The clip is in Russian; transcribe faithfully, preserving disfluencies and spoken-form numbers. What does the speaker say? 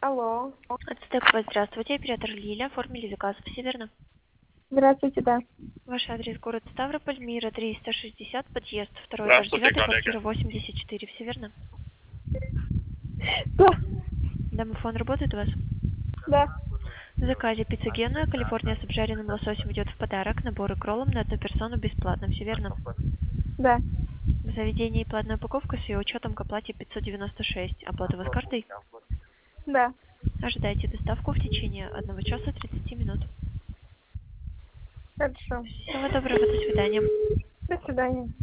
Алло. Ацтекова, здравствуйте. Оператор Лиля. Оформили заказ. Все верно? Здравствуйте, да. Ваш адрес город Ставрополь, Мира триста шестьдесят, подъезд, второй этаж, Здравствуйте, девятый, коллега. квартира восемьдесят четыре. Все верно? Да. Домофон работает у вас? Да. В заказе пицца Гена, Калифорния с обжаренным лососем идет в подарок. Набор и кроллом на одну персону бесплатно. Все верно? Да. В заведении платная упаковка с ее учетом к оплате пятьсот девяносто шесть. Оплата у вас картой? Да. Ожидайте доставку в течение одного часа тридцати минут. Хорошо. Всего доброго, до свидания. До свидания.